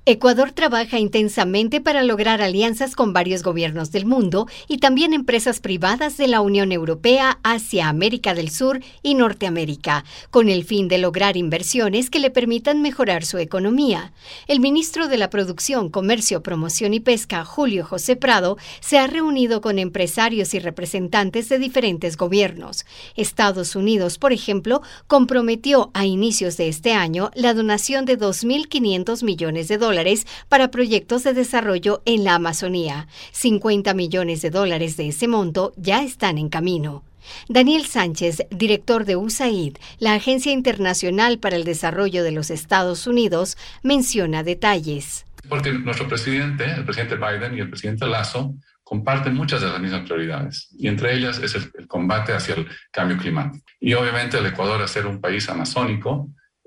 Ecuador trabaja intensamente para lograr alianzas con varios gobiernos del mundo y también empresas privadas de la Unión Europea, Asia, América del Sur y Norteamérica, con el fin de lograr inversiones que le permitan mejorar su economía. El ministro de la Producción, Comercio, Promoción y Pesca, Julio José Prado, se ha reunido con empresarios y representantes de diferentes gobiernos. Estados Unidos, por ejemplo, comprometió a inicios de este año la donación de $2.500 millones para proyectos de desarrollo en la Amazonía. $50 millones de ese monto ya están en camino. Daniel Sánchez, director de USAID, la Agencia Internacional para el Desarrollo de los Estados Unidos, menciona detalles. Porque nuestro presidente, el presidente Biden y el presidente Lasso, comparten muchas de las mismas prioridades, y entre ellas es el combate hacia el cambio climático. Y obviamente el Ecuador, al ser un país amazónico,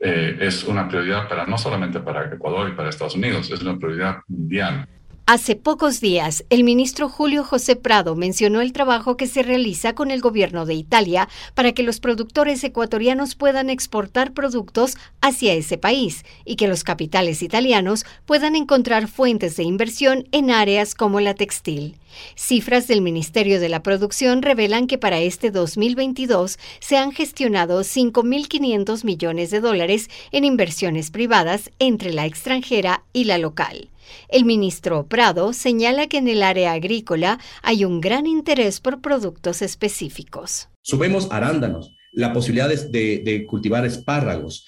es una prioridad no solamente para Ecuador y para Estados Unidos, es una prioridad mundial. Hace pocos días, el ministro Julio José Prado mencionó el trabajo que se realiza con el gobierno de Italia para que los productores ecuatorianos puedan exportar productos hacia ese país y que los capitales italianos puedan encontrar fuentes de inversión en áreas como la textil. Cifras del Ministerio de la Producción revelan que para este 2022 se han gestionado $5.500 millones en inversiones privadas entre la extranjera y la local. El ministro Prado señala que en el área agrícola hay un gran interés por productos específicos. Subimos arándanos, la posibilidad de cultivar espárragos,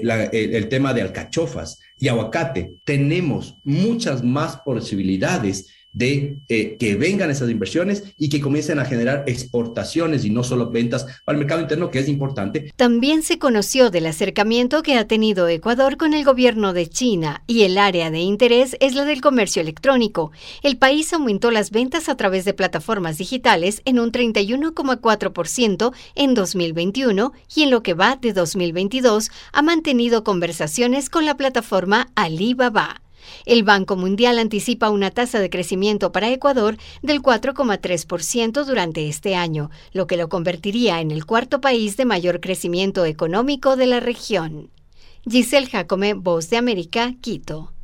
el tema de alcachofas y aguacate. Tenemos muchas más posibilidades de que vengan esas inversiones y que comiencen a generar exportaciones y no solo ventas para el mercado interno, que es importante. También se conoció del acercamiento que ha tenido Ecuador con el gobierno de China y el área de interés es la del comercio electrónico. El país aumentó las ventas a través de plataformas digitales en un 31,4% en 2021 y en lo que va de 2022 ha mantenido conversaciones con la plataforma Alibaba. El Banco Mundial anticipa una tasa de crecimiento para Ecuador del 4,3% durante este año, lo que lo convertiría en el cuarto país de mayor crecimiento económico de la región. Giselle Jacome, Voz de América, Quito.